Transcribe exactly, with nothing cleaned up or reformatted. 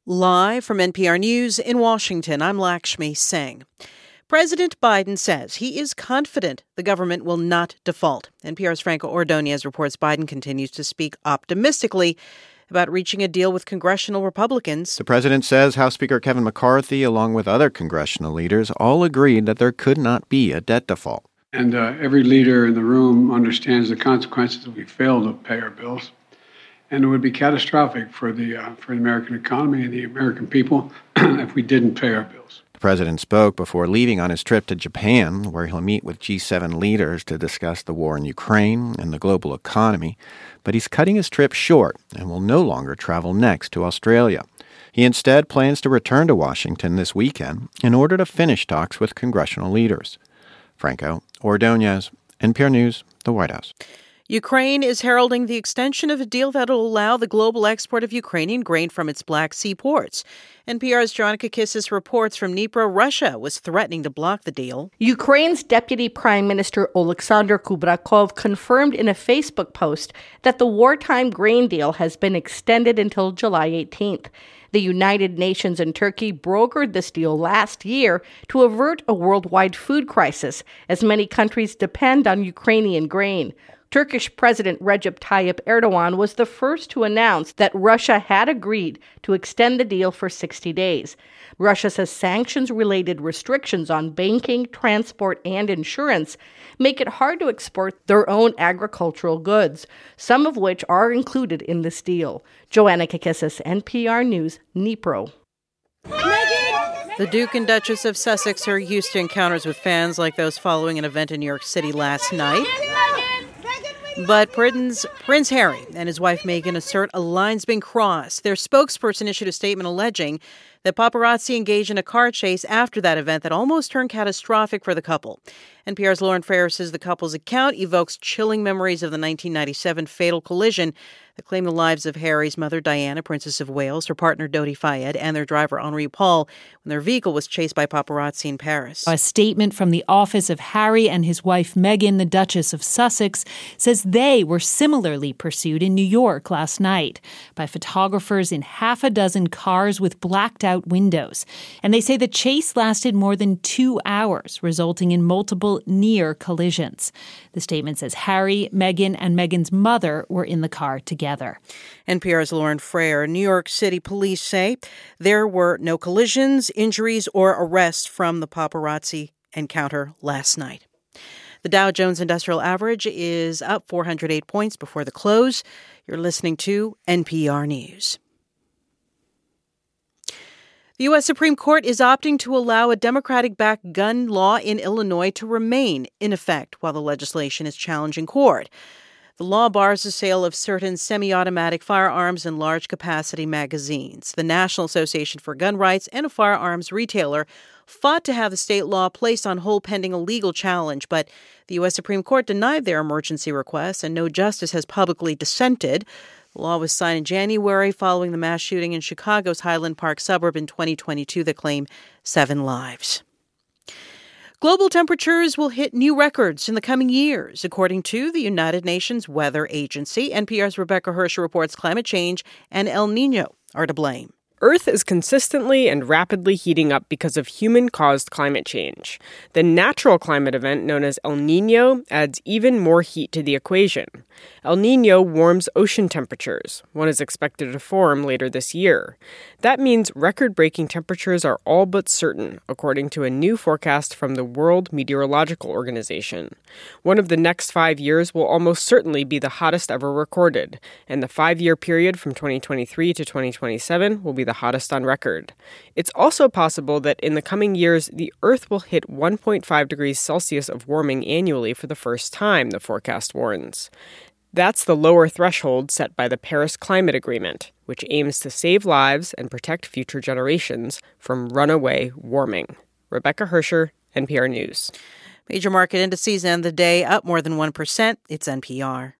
Live from N P R News in Washington, I'm Lakshmi Singh. President Biden says he is confident the government will not default. N P R's Franco Ordonez reports Biden continues to speak optimistically about reaching a deal with congressional Republicans. The president says House Speaker Kevin McCarthy, along with other congressional leaders, all agreed that there could not be a debt default. And uh, every leader in the room understands the consequences if we fail to pay our bills. And it would be catastrophic for the uh, for the American economy and the American people if we didn't pay our bills. The president spoke before leaving on his trip to Japan, where he'll meet with G seven leaders to discuss the war in Ukraine and the global economy. But he's cutting his trip short and will no longer travel next to Australia. He instead plans to return to Washington this weekend in order to finish talks with congressional leaders. Franco Ordonez, N P R News, the White House. Ukraine is heralding the extension of a deal that will allow the global export of Ukrainian grain from its Black Sea ports. N P R's Joanna Kakissis reports from Dnipro, Russia was threatening to block the deal. Ukraine's Deputy Prime Minister Oleksandr Kubrakov confirmed in a Facebook post that the wartime grain deal has been extended until July eighteenth. The United Nations and Turkey brokered this deal last year to avert a worldwide food crisis, as many countries depend on Ukrainian grain. Turkish President Recep Tayyip Erdogan was the first to announce that Russia had agreed to extend the deal for sixty days. Russia says sanctions-related restrictions on banking, transport, and insurance make it hard to export their own agricultural goods, some of which are included in this deal. Joanna Kakissis, N P R News, Dnipro. The Duke and Duchess of Sussex are used to encounters with fans like those following an event in New York City last night. But Britain's Prince Harry and his wife Meghan assert a line's been crossed. Their spokesperson issued a statement alleging that paparazzi engaged in a car chase after that event that almost turned catastrophic for the couple. N P R's Lauren Frayer says the couple's account evokes chilling memories of the nineteen ninety-seven fatal collision that claimed the lives of Harry's mother, Diana, Princess of Wales, her partner, Dodi Fayed, and their driver, Henri Paul, when their vehicle was chased by paparazzi in Paris. A statement from the office of Harry and his wife, Meghan, the Duchess of Sussex, says they were similarly pursued in New York last night by photographers in half a dozen cars with blacked-out windows. And they say the chase lasted more than two hours, resulting in multiple near collisions. The statement says Harry, Meghan, and Meghan's mother were in the car together. N P R's Lauren Frayer. New York City police say there were no collisions, injuries, or arrests from the paparazzi encounter last night. The Dow Jones Industrial Average is up four hundred eight points before the close. You're listening to N P R News. The U S Supreme Court is opting to allow a Democratic-backed gun law in Illinois to remain in effect while the legislation is challenged in court. The law bars the sale of certain semi-automatic firearms and large-capacity magazines. The National Association for Gun Rights and a firearms retailer fought to have the state law placed on hold pending a legal challenge, but the U S Supreme Court denied their emergency request, and no justice has publicly dissented. The law was signed in January following the mass shooting in Chicago's Highland Park suburb in twenty twenty-two that claimed seven lives. Global temperatures will hit new records in the coming years, according to the United Nations Weather Agency. N P R's Rebecca Hersher reports climate change and El Niño are to blame. Earth is consistently and rapidly heating up because of human-caused climate change. The natural climate event known as El Niño adds even more heat to the equation. El Niño warms ocean temperatures. One is expected to form later this year. That means record-breaking temperatures are all but certain, according to a new forecast from the World Meteorological Organization. One of the next five years will almost certainly be the hottest ever recorded, and the five-year period from twenty twenty-three to twenty twenty-seven will be the hottest on record. It's also possible that in the coming years, the Earth will hit one point five degrees Celsius of warming annually for the first time, the forecast warns. That's the lower threshold set by the Paris Climate Agreement, which aims to save lives and protect future generations from runaway warming. Rebecca Hersher, N P R News. Major market indices end the day up more than one percent. It's N P R.